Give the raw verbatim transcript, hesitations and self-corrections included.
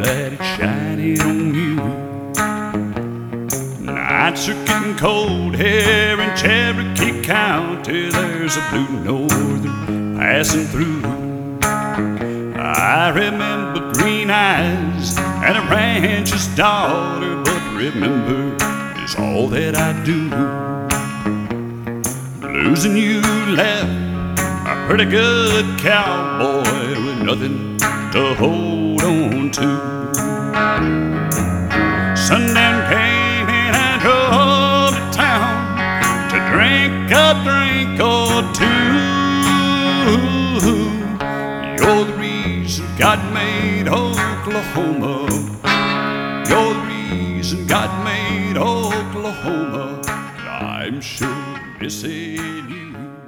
that it's shining on you. Nights are getting cold here in Cherokee County. There's a blue northern passing through. I remember green eyes and a rancher's daughter, but remember is all that I do. Losing you left a pretty good cowboy with nothing to hold on to. Sundown came and I drove to town to drink a drink or two. You're the reason God made Oklahoma. You're the reason God made Oklahoma. I'm sure missing you.